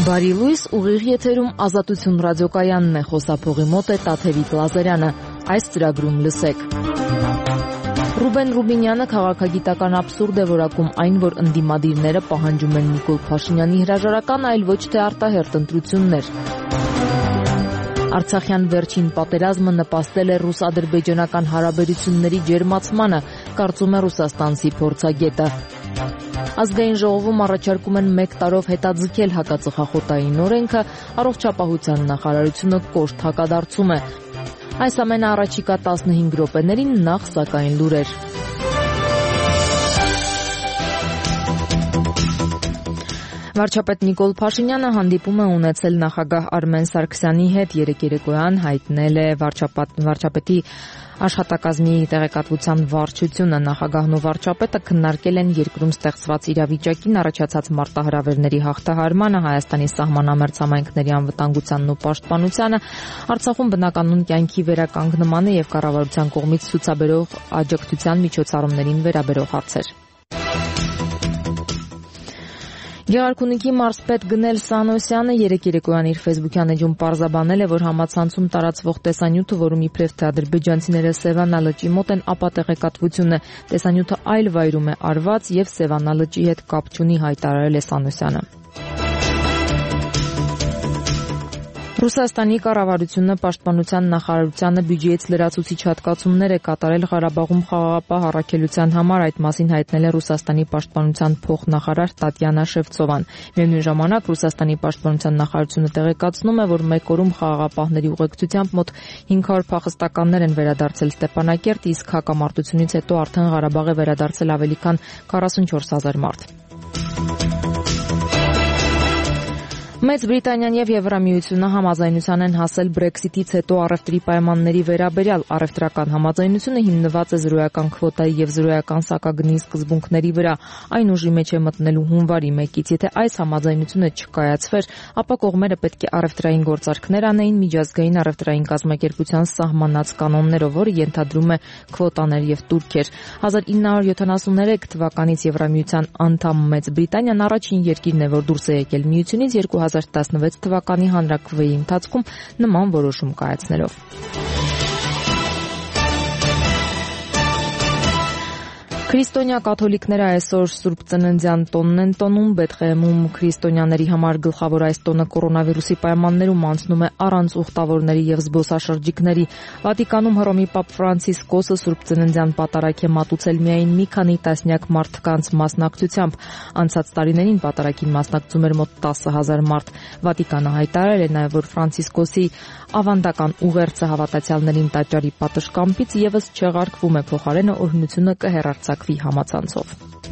Բարի լույս, ուղիղ եթերում Ազատություն ռադիոկայանն է, խոսափողի մոտ է Տաթևիկ Լազարյանը, այս ծրագրում լսեք։ Ռուբեն Ռուբինյանը քաղաքագիտական աբսուրդ է որակում այն, որ ընդդիմադիրները պահանջում են Նիկոլ Փաշինյանի հրաժարական, այլ ոչ թե արտահերթ ընտրություններ։ Արցախյան վերջին պատերազմը նպաստել է ռուս-ադրբեջանական հարաբերությունների ջերմացմանը, կարծում է Ռուսաստանցի փորձագետը։ Ազգային ժողովում առաջարկում են 1 տարով հետաձգել հակածխախոտային օրենքը, առողջապահության նախարարությունը կոշտ հակադարձում է։ Այս ամենը առաջիկա 15 րոպեներին, նախ սակայն լուրեր։ Վարչապետ Նիկոլ Փաշինյանը հանդիպում է ունեցել նախագահ Արմեն Սարգսյանի հետ, երեկ երեկոյան հայտնել է վարչապետի աշխատակազմի տեղեկատվության վարչությունը։ Նախագահն ու վարչապետը քննարկել են երկրում ստեղծված իրավիճակին, առաջացած մարտահրավերների հաղթահարմանը, Հայաստանի սահմանամերձ համայնքների անվտանգությանն ու պաշտպանությանը, Արցախում բնականոն կյանքի վերականգնմանը եւ կառավարության կողմից ցուցաբերող աջակցության միջոցառումներին վերաբերող հարցեր։ Գեղարքունիքի մարզպետ Գնել Սանոսյանը երեկ երեկոյան իր ֆեյսբուքյան էջում պարզաբանել է, որ համացանցում տարածվող տեսանյութը, որում իբրև թե ադրբեջանցիները Սևանա լճի մոտ են, ապա տեղեկատվություն է, տեսանյութը այլ վայրում է արված եւ Սևանա լճի հետ կապ չունի, հայտարարել է Սանոսյանը։ Ռուսաստանի կառավարությունը պաշտպանության նախարարությանը բյուջեից լրացուցիչ հատկացումներ է կատարել Ղարաբաղում խաղաղապահ առաքելության համար, այդ մասին հայտնել է Ռուսաստանի պաշտպանության փոխնախարար Տատյանա Շևցովան։ Միևնույն ժամանակ Ռուսաստանի պաշտպանության նախարարությունը տեղեկացնում է, որ մեկ օրում խաղաղապահների ուղեկցությամբ մոտ 500 փախստականներ են վերադարձել Ստեփանակերտ, իսկ հակամարտությունից հետո արդեն Ղարաբաղ է վերադարձել ավելի քան 44000 մարդ։ Մեծ Բրիտանիան եւ Եվրամիությունը համաձայնության են հասել Brexit-ից հետո առևտրի պայմանների վերաբերյալ։ Առևտրական համաձայնությունը հիմնված է զրոյական քվոտայի եւ զրոյական սակագնի սկզբունքների վրա։ Այն ուժի մեջ է մտնելու հունվարի 1-ից, եթե այս համաձայնությունը չկայացվեր, ապա կողմերը պետք է առևտրային գործարքներ անեին միջազգային առևտրային կազմակերպության սահմանած կանոններով, որը ենթադրում է քվոտաներ եւ տուրքեր։ 1973 թվականից Եվրամիության անդամ Մեծ Բրիտանիան առաջին երկիրն է, որ դուրս է եկել միությունից 2016 թվականի հանրաքվեի ընթացքում նման որոշում կայացնելով։ Քրիստոնյա կաթոլիկները այսօր Սուրբ Ծննդյան տոնն են տոնում։ Բեթղեհեմում քրիստոնյաների համար գլխավոր այս տոնը կորոնավիրուսի պայմաններում անցնում է առանց ուխտավորների եւ զբոսաշրջիկների։ Վատիկանում Հռոմի Պապ Ֆրանցիսկոսը Սուրբ Ծննդյան պատարագ է մատուցել միայն մի քանի տասնյակ մարդկանց մասնակցությամբ։ Անցած տարիներին պատարագին մասնակցում էր մոտ 10,000 մարդ։ Վատիկանը հայտարարել է նաեւ, որ Ֆրանցիսկոսի ավանդական ուղերձը հավատացյալներին տաճարի պատշգամբից եւս չեղարկվում է, փոխարենը օրհնությունը կհեռարձակվի համացանցով։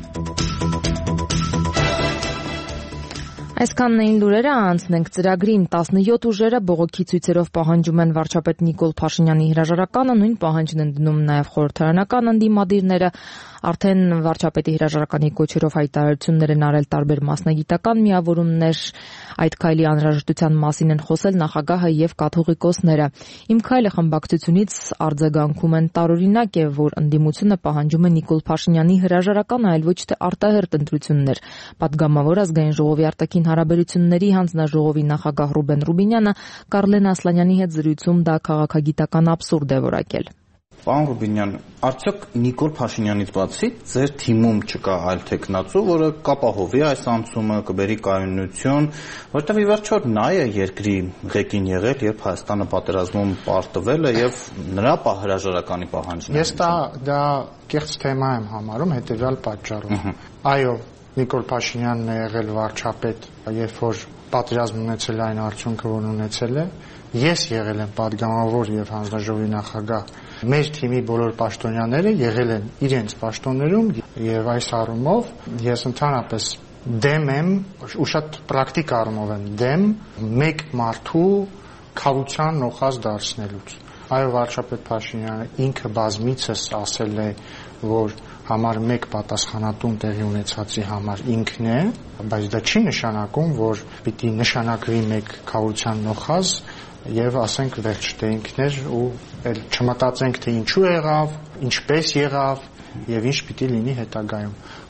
Այսքանն էին լուրերը, անցնենք ծրագրին։ 17 ուժերը բողոքի ցույցերով պահանջում են վարչապետ Նիկոլ Փաշինյանի հրաժարականը, նույն պահանջն են դնում նաև խորհրդարանական ընդդիմադիրները։ Արդեն վարչապետի հրաժարականի կոչերով հայտարարություններ են արել տարբեր մասնագիտական միավորումներ, այդ քայլի անհրաժեշտության մասին են խոսել նախագահը եւ կաթողիկոսները։ Իմ քայլը խմբակցությունից արձագանքում են տարօրինակ է, որ ընդդիմությունը պահանջում է Նիկոլ Փաշինյանի հրաժարական, այլ ոչ թե արտահերթ ընտրություններ։ Պատգամավոր ազգային ժողովի արտաքին հարաբերությունների հանձնաժողովի նախագահ Ռուբեն Ռուբինյանը Կարլեն Ասլանյանի հետ զրույցում դա քաղաքագիտական աբսուրդ է որակել։ Պարոն Ռուբինյան, արդյոք Նիկոլ Փաշինյանից բացի ձեր թիմում չկա այլ թեկնածու, որը կապահովի այս անցումը, կբերի կայունություն, որտեղ ի վերջո նա է երկրի ղեկին եղել, երբ Հայաստանը պատերազմում պարտվել է եւ նրա հրաժարականի պահանջն է։ Ես դա կեղծ թեմա եմ համարում հետեւյալ պատճառով։ Այո, Նիկոլ Փաշինյանն է եղել վարչապետ, երբ որ պատերազմն ունեցել այն արդյունքը, որ ունեցել է։ Ես եղել եմ պատգամավոր եւ հանձնաժողովի նախագահ։ Մեր թիմի բոլոր պաշտոնյաները եղել են իրենց պաշտոններում եւ այս առումով ես ընդհանրապես դեմ եմ ու շատ պրակտիկ առումով եմ դեմ մեկ մարդու քավության նոխազ դարձնելուց։ Այո, վարչապետ Փաշինյանը ինքը բազմիցս ասել է, որ համար մեկ պատասխանատուն տեղի ունեցածի համար ինքն է, բայց դա չի նշանակում, որ պիտի նշանակվի մեկ քավության նոխազ եւ ասենք վերջ թե ինքներ ու չմտածենք թե ինչու եղավ, ինչպես եղավ եւ ինչ պիտի լինի հետագայում։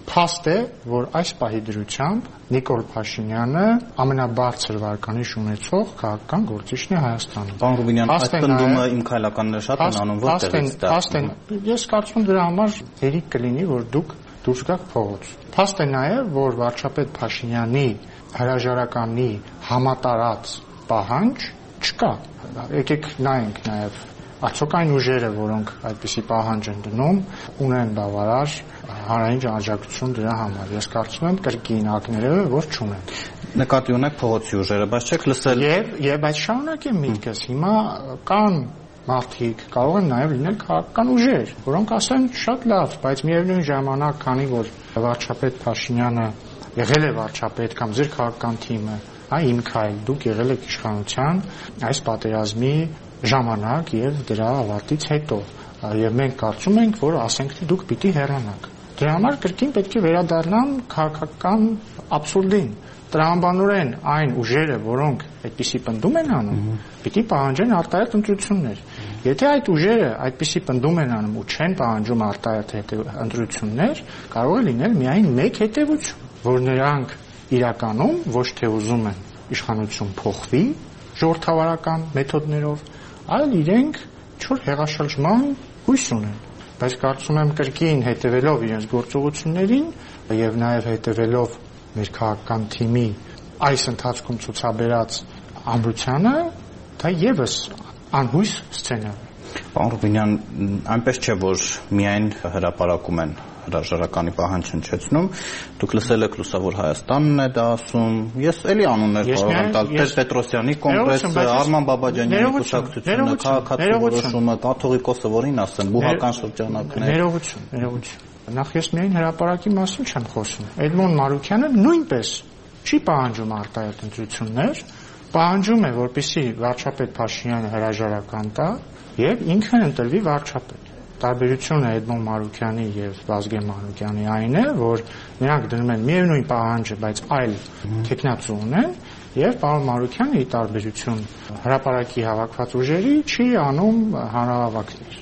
Փաստ է, որ այս պահի դրությամբ Նիկոլ Փաշինյանը ամենաբարձր վարկանիշ ունեցող քաղաքական գործիչն է Հայաստանում։ Պարոն Ռուբինյան, այդ պնդումը իմ քայլականները շատ են անում, որտեղից դա։ Ես կարծում եմ դրա համար հերիք կլինի, որ դուք դուրս գաք փողոց։ Փաստ է նաև, որ վարչապետ Փաշինյանի հրաժարականի համատարած պահանջ չկա։ Եկեք նայենք նաև արդյոք այն ուժերը, որոնք այդպիսի պահանջ են դնում, ունեն բավարար հանրային աջակցություն դրա համար։ Ես կարծում եմ կրկին ակներևը որ չունեն։ Նկատի ունեք փողոցի ուժերը, բայց չեք լսել։ Եվ այդ շարունակեմ միտքս։ Հիմա կան մարդիկ, կարող են նաև լինել քաղաքական ուժեր, որոնք ասեն շատ լավ, բայց միևնույն ժամանակ, քանի որ վարչապետ Փաշինյանը եղել է վարչապետ կամ ձեր քաղաքական թիմը, իմ քայլ, դուք եղել եք իշխանության այս պատերազմի ժամանակ եւ դրա ավարտից հետո եւ մենք կարծում ենք, որ ասենք թե դուք պիտի հեռանաք։ Դրա համար կրկին պետք է վերադառնան քաղաքական աբսուրդին։ Տրամաբանորեն այն ուժերը, որոնք այդպիսի պնդում են անում, պիտի պահանջեն արտահայտ ընտրություններ։ Եթե այդ ուժերը այդպիսի պնդում են անում ու չեն պահանջում արտահայտ ընտրություններ, կարող է լինել միայն մեկ հետևություն, որ նրանք իրականում ոչ թե ուզում են իշխանություն փոխվի ժողովրդավարական մեթոդներով, այլ իրենք չոր հեղաշրջման հույս ունեն։ Բայց կարծում եմ կրկին հետևելով իրենց գործողություններին եւ նաեւ հետևելով մեր քաղաքական թիմի այս ընթացքում ցուցաբերած ամրությանը, դա եւս անհույս սցենար է։ Պարոն Ռուբինյան, այնպես չէ, որ միայն հրապարակում են հրաժարականի պահանջ հնչեցնում, դուք լսել եք Լուսավոր Հայաստանն է դա ասում, ես էլի անուններ կարող եմ տալ, Տեր-Պետրոսյանի կոնգրեսը, Արման Բաբաջանյանի կուսակցությունը, քաղաքացիորոշումը, կաթողիկոսը որին ասեմ, բուհական շրջանակներ։ Ներողություն։ Նախ ես միայն հրապարակի մասին չեմ խոսում։ Էդմոն Մարուքյանը նույնպես չի պահանջում արտահայտ ընտրություններ, պահանջում է, որպեսզի վարչապետ Փաշինյանը հրաժարական տա եւ ինքն ընտրվի վարչապետ։ Տարբերությունը Էդմոն Մարուքյանի եւ Վազգեն Մանուկյանի այն է, որ նրանք դնում են միևնույն պահանջը, բայց այլ տեխնացու ունեն, եւ պարոն Մարուքյանը ի տարբերություն հրապարակի հավաքված ուժերի չի անում հանրահավաքներ։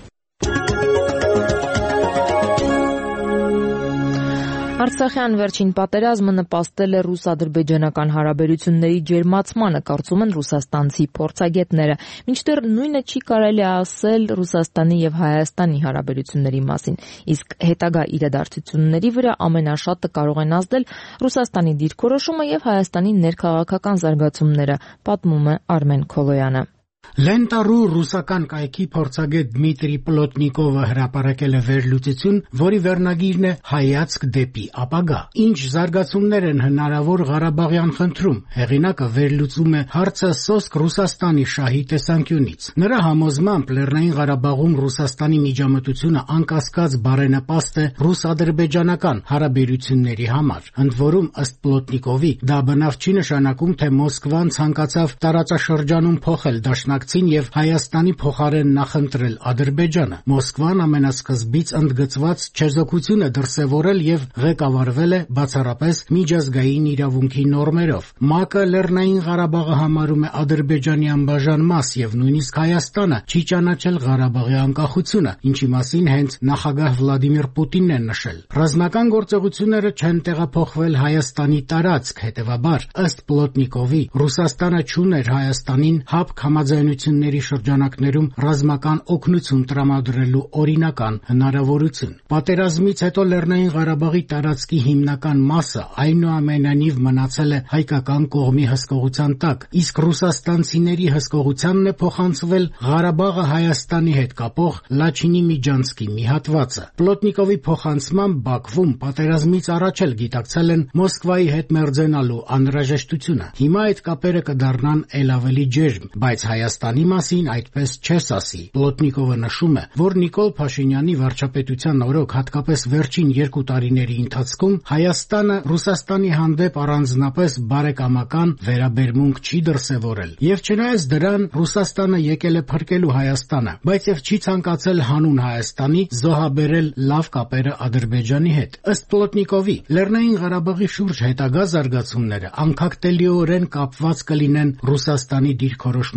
Արցախյան վերջին պատերազմը նպաստել է ռուս-ադրբեջանական հարաբերությունների ջերմացմանը, կարծում են ռուսաստանցի փորձագետները։ Մինչդեռ նույնը չի կարելի ասել Ռուսաստանի եւ Հայաստանի հարաբերությունների մասին, իսկ հետագա իրադարձությունների վրա ամենաշատը կարող են ազդել Ռուսաստանի դիրքորոշումը եւ Հայաստանի ներքաղաքական զարգացումները, պատմում է Արմեն Քոլոյանը։ Լենտարու ռուսական կայքի փորձագետ Դմիտրի Պլոտնիկովը հրապարակել է վերլուծություն, որի վերնագիրն է «Հայացք դեպի ապագա»։ Ինչ զարգացումներ են հնարավոր Ղարաբաղյան խնդրում։ Հեղինակը վերլուծում է հարցը սոսկ Ռուսաստանի շահի տեսանկյունից։ Նրա համոզմամբ Լեռնային Ղարաբաղում Ռուսաստանի միջամտությունը անկասկած բարենպաստ է ռուս-ադրբեջանական հարաբերությունների համար։ Ընդ որում, ըստ Պլոտնիկովի, դա բնավ չի նշանակում, թե Մոսկվան ցանկացավ տարածաշրջանում փոխել դաշնակցին եւ Հայաստանի փոխարեն նախընտրել Ադրբեջանը։ Մոսկվան ամենասկզբից ընդգծված չեզոքությունը դրսևորել եւ ղեկավարվել է բացառապես միջազգային իրավունքի նորմերով։ ՄԱԿ-ը Լեռնային Ղարաբաղը համարում է Ադրբեջանի անբաժան մաս եւ նույնիսկ Հայաստանը չի ճանաչել Ղարաբաղի անկախությունը, ինչի մասին հենց նախագահ Վլադիմիր Պուտինն է նշել։ Ռազմական գործողությունները չեն տեղափոխվել Հայաստանի տարածք, հետեւաբար, ըստ Պլոտնիկովի, Ռուսաստանը չուներ Հայաստանին հապկ համաձայնությունների շրջանակներում ռազմական օգնություն տրամադրելու օրինական հնարավորություն։ Պատերազմից հետո Լեռնային Ղարաբաղի տարածքի հիմնական մասը այնուամենայնիվ մնացել է հայկական կողմի հսկողության տակ, իսկ ռուսաստանցիների հսկողությանն է փոխանցվել Ղարաբաղը Հայաստանի հետ կապող Լաչինի միջանցքի մի հատվածը։ Պլոտնիկովի փոխանցմամբ Բաքվում պատերազմից առաջ էլ գիտակցել են Մոսկվայի հետ մերձենալու անհրաժեշտությունը։ Հիմա այդ կապերը կդառնան ել ավելի ջերմ, բայց Հայաստանի մասին այդպես չես ասի։ Պլոտնիկովը նշում է, որ Նիկոլ Փաշինյանի վարչապետության օրոք, հատկապես վերջին 2 տարիների ընթացքում Հայաստանը Ռուսաստանի հանդեպ առանձնապես բարեկամական վերաբերմունք չի դրսևորել։ Եվ չնայած դրան, Ռուսաստանը եկել է փրկելու Հայաստանը, բայց եւ չի ցանկացել հանուն Հայաստանի զոհաբերել լավ կապերը Ադրբեջանի հետ։ Ըստ Պլոտնիկովի, Լեռնային Ղարաբաղի շուրջ հետագա զարգացումները անկախտելիորեն կապված կլինեն Ռուսաստանի դիրքորոշման հետ։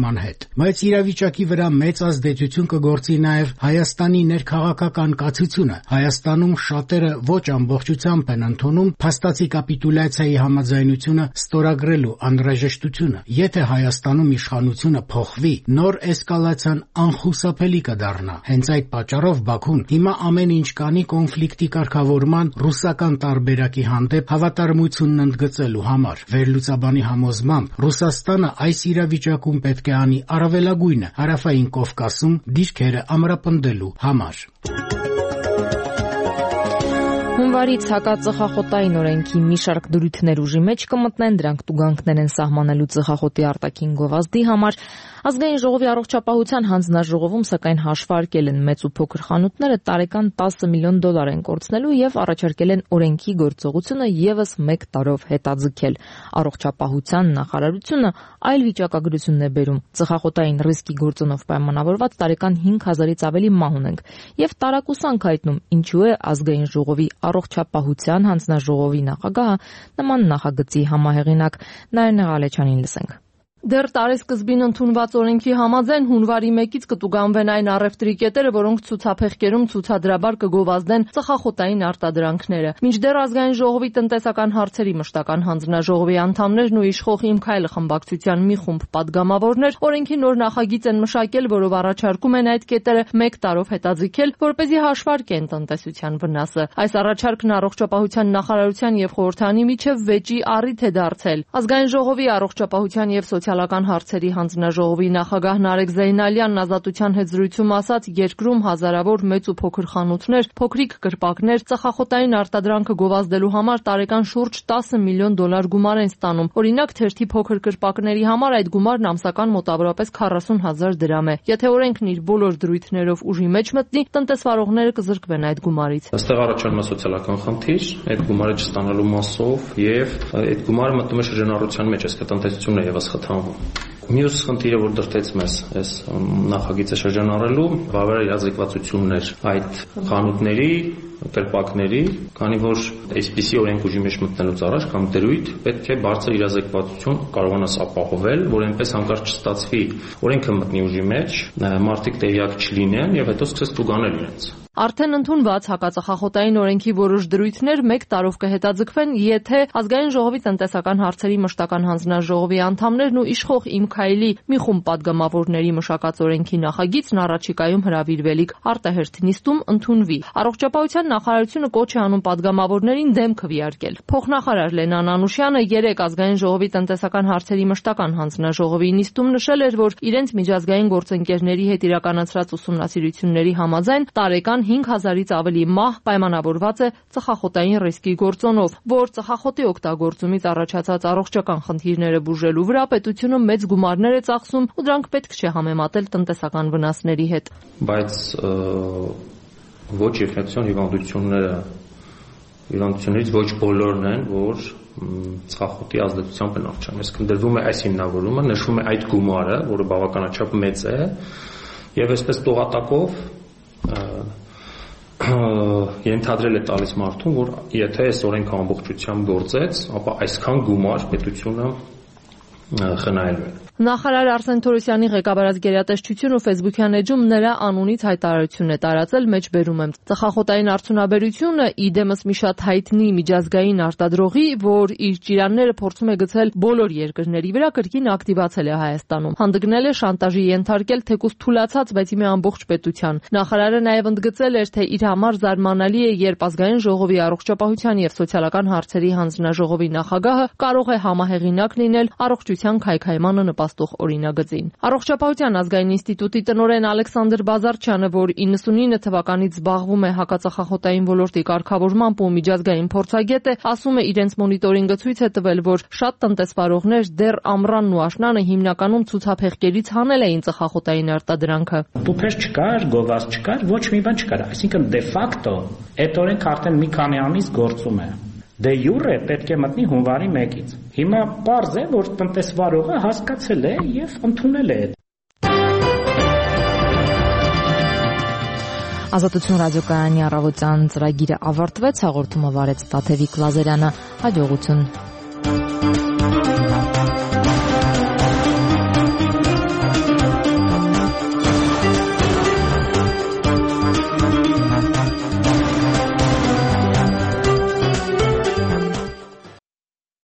Բայց իրավիճակի վրա մեծ ազդեցություն կգործի նաև Հայաստանի ներքաղաքական կացությունը։ Հայաստանում շատերը ոչ ամբողջությամբ են ընդունում փաստացի կապիտուլյացիայի համաձայնությունը ստորագրելու անհրաժեշտությունը։ Եթե Հայաստանում իշխանությունը փոխվի, նոր էսկալացիան անխուսափելի կդառնա։ Հենց այդ պատճառով Բաքուն հիմա ամեն ինչ կանի կոնֆլիկտի կարգավորման ռուսական տարբերակի հանդեպ հավատարմությունն ընդգծելու համար։ Վերլուծաբանի համոզմամբ Ռուսաստանը այս իրավիճակում պետք է անի առավելագույնը Հարավային Կովկասում դիրքերը ամրապնդելու համար։ Հունվարից հակածխախոտային օրենքի մի շարք դրույթներ ուժի մեջ կմտնեն, դրանք տուգանքներ են սահմանելու ծխախոտի արտաքին գովազդի համար։ Ազգային ժողովի առողջապահության հանձնաժողովում սակայն հաշվարկել են մեծ ու փոքր խանութները տարեկան $10 միլիոն են կորցնելու եւ առաջարկել են օրենքի գործողությունը եւս 1 տարով հետաձգել։ Առողջապահության նախարարությունը այլ վիճակագրություն է բերում։ Ծխախոտային ռիսկի գործոնով պայմանավորված տարեկան 5000-ից ավելի մահ ունենք եւ տարակուսանք հայտնում ինչու է ազգային ժողովի առողջապահության հանձնաժողովի նախագահը նման նախագծի համահեղինակ Նայիրնե Ղալեչյանին լսենք։ Դեռ տարեսկզբին ընդունված օրենքի համաձայն հունվարի 1-ից կտուգանվեն այն առևտրի կետերը, որոնք ցուցափեղկերում ցուցադրաբար կգովազդեն ծխախոտային արտադրանքները։ Մինչդեռ ազգային ժողովի տնտեսական հարցերի մշտական հանձնաժողովի անդամներն ու իշխող Իմ Քայլը խմբակցության մի խումբ падգամավորներ օրենքի նոր նախագիծ են մշակել, որով առաջարկում են այդ կետերը 1 տարով հետաձգել, որպեսզի հաշվարկեն տնտեսության վնասը։ Այս առաջարկն առողջապահության նախարարության եւ խորհրդանի միջև վեճի առիթ է դարձել։ Ազգային ժողովի առողջապահության եւ սոցիալական հարցերի հանձնաժողովի նախագահ Նարեկ Զեյնալյանն ազատության հետ զրույցում ասաց, երկրում հազարավոր մեծ ու փոքր խանութներ, փոքրիկ կրպակներ ծխախոտային արտադրանքը գովազդելու համար տարեկան շուրջ $10 միլիոն գումար են ստանում։ Օրինակ, թերթի փոքր կրպակների համար այդ գումարն ամսական մոտավորապես 40,000 դրամ է։ Եթե օրենքն իր բոլոր դրույթներով ուժի մեջ մտնի, տնտեսվարողները կզրկվեն այդ գումարից։ Այստեղ առաջանում է սոցիալական խնդիր, այդ գումարը չստանալու մասով եւ այդ գումարը մտնում է շրջանառության մեջ, այսինքն տնտեսությունն է եւս խթանվում։ Մյուս խնդիրը, որ դրդեց մեզ այս նախագիծը շրջանառելու, բավարար իրազեկվածություններ այդ խանութների, կրպակների, քանի որ այսպիսի օրենք ուժի մեջ մտնելուց առաջ կամ դրույթ պետք է բարձր իրազեկվածություն կարողանաս ապահովել, որ այնպես հանկարծ չստացվի օրենքը մտնի ուժի մեջ, մարդիկ տեղյակ չլինեն եւ հետո սկսես տուգանել իրենց։ Արդեն ընդունված հակածխախոտային օրենքի որոշ դրույթներ 1 տարով կհետաձգվեն, եթե ազգային ժողովի տնտեսական հարցերի մշտական հանձնաժողովի անդամներն ու իշխող Իմ Քայլի մի խումբ падգամավորների մշակած օրենքի նախագիծն առաջիկայում հրավիրվելիք արտահերթ նիստում ընդունվի։ Առողջապահության նախարարությունը կոչ է անում падգամավորներին դեմ քվեարկել։ Փոխնախարար Լենան Անուշյանը երեկ ազգային ժողովի տնտեսական հարցերի մշտական հանձնաժողովի նիստում նշել էր, որ իրենց միջազգային գործընկերների հետ իրականացրած ուսումնասիրությունների համաձայն տարեկան 5000-ից ավելի մահ պայմանավորված է ծխախոտային ռիսկի գործոնով, որ ծխախոտի օգտագործումից առաջացած առողջական խնդիրները բուժելու վրա պետությունը մեծ գումարներ է ծախսում ու դրանք պետք չէ համեմատել տնտեսական վնասների հետ։ Բայց ոչ ինֆեկցիոն հիվանդություններից ոչ բոլորն են, որ ծխախոտի ազդեցությամբ են առնչվում։ Այսինքն դրվում է այս հիմնավորումը, նշվում է այդ գումարը, որը բավականաչափ մեծ է, եւ այսպես տողատակով ենթադրել է տալիս մարդուն, որ եթե այս օրենքը ամբողջությամբ գործեց, ապա այսքան գումար պետությունը խնայելու է։ Նախարար Արսեն Թորոսյանի ղեկավարած գերատեսչությունը Facebook-յան էջում նրա անունից հայտարարություն է տարածել, մեջբերում եմ. ծխախոտային արդյունաբերությունը իդեմս մի շատ հայտնի միջազգային արտադրողի, որ իր ճիրանները փորձում է գցել բոլոր երկրների վրա, կրկին ակտիվացել է Հայաստանում։ Հանդգնել է շանտաժի ենթարկել թեկուզ թուլացած, բայց իմի ամբողջ պետության։ Նախարարը նաև ընդգծել էր, թե իր համար զարմանալի է, երբ ազգային ժողովի առողջապահության եւ սոցիալական հարցերի հանձնաժողովի նախագահը կարող է համահեղինակ լինել առողջության քայքայմանը նպաստող օրինագծին։ Առողջապահության ազգային ինստիտուտի տնօրեն Ալեքսանդր Բազարչյանը, որ 99 թվականից զբաղվում է հակածխախոտային ոլորտի կարգավորմամբ ու միջազգային փորձագետ է, ասում է, իրենց մոնիտորինգը ցույց է տվել, որ շատ տնտեսվարողներ դեռ ամռանն ու աշնանը հիմնականում ցուցափեղկերից հանել էին ծխախոտային արտադրանքը։ Պուփեր չկար, գովազդ չկար, ոչ մի բան չկար, այսինքն դե ֆակտո այդ օրենքը արդեն մի քանի ամիս գործում է։ Դե յուրե պետք է մտնի հունվարի 1-ից։ Հիմա պարզ է, որ տնտեսվարողը հասկացել է եւ ընդունել է։ Ազատություն ռադիոկայանի առավոտյան ծրագիրը ավարտվեց, հաղորդումը վարեց Տաթևիկ Լազարյանը, հաջողություն։